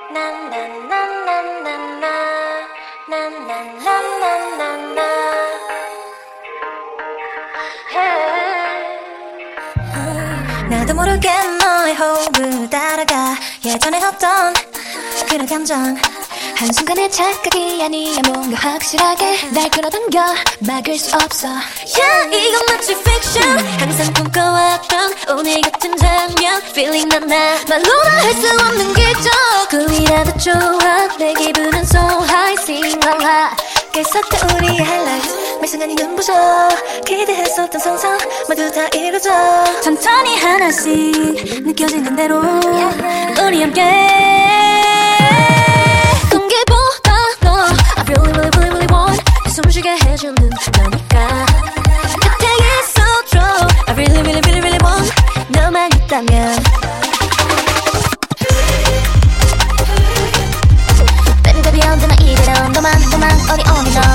나도 모르게 너의 호흡을 따라가 예전에 했던 그런 감정 한순간의 착각이 아니야 뭔가 확실하게 날 끌어당겨 막을 수 없어 Yeah 이건 마치 fiction 항상 꿈꿔왔던 오늘 같은 장면 Feeling 난 나 말로는 할 수 없는 기적 꿈이라도 좋아 내 기분은 so high Sing along 깨었던 우리의 highlights 매 순간이 눈부셔 기대했었던 상상 모두 다 이루어져 천천히 하나씩 느껴지는 대로 우리 함께 공기보다 너 I really really really really want 숨쉬게 해주는 너니까 곁에 있어줘 I really really really really want 너만 있다면 Baby baby 언제나 이대로 너만 어디 오니 너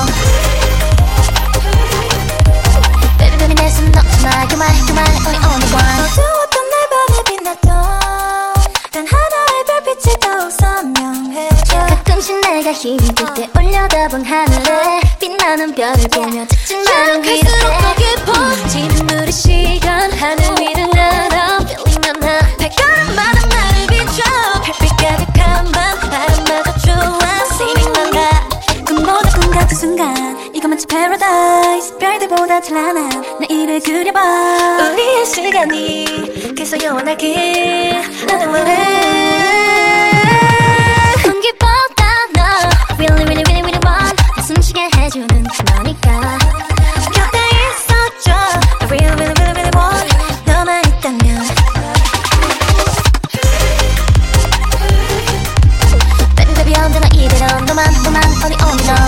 Baby baby 내 손 놓지 마 그 말 어디 오니 one 어두웠던 날 밤에 빛났던 단 하나의 별빛이 더욱 선명해져 가끔씩 내가 힘들 때 올려다본 하늘에 빛나는 별을 보며 작지만 갈수록 더 깊어지는 우리 시간 하늘 위를 날아 Feeling 난 나 발걸음마다 나를 비춰 별빛 가득한 밤 바람마저 좋아 Singing 난가 꿈보다 꿈 같은 순간 이거 마치 paradise 별들보다 찬란한 내일을 그려봐 우리의 시간이 계속 영원하길 나도 원해 공기보다 너 Really really really really want 숨쉬게 해주는 너니까 곁에 있어줘 I really really really really want 너만 있다면 Baby baby 언제나 이대로 너만 어디 오니 너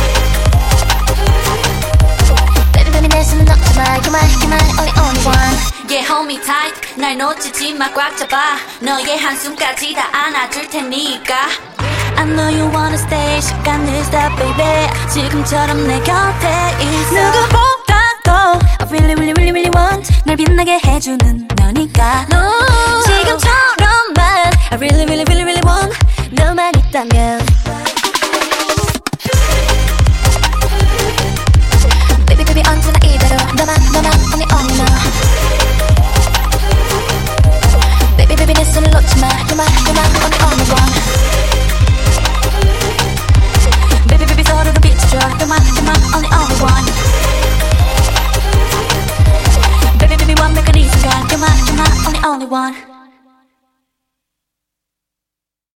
Baby baby 내 손을 놓지 마 그 말 어디 오니 one Yeah, hold me tight. 날 놓치지 마, 꽉 잡아. 너의 한숨까지 다 안아줄 테니까. I know you wanna stay 시간을 stop baby 지금처럼 내 곁에 있어 누구보다도 I really really really really want 날 빛나게 해주는 너니까 no. 지금처럼만 I really really really really want 너만 있다면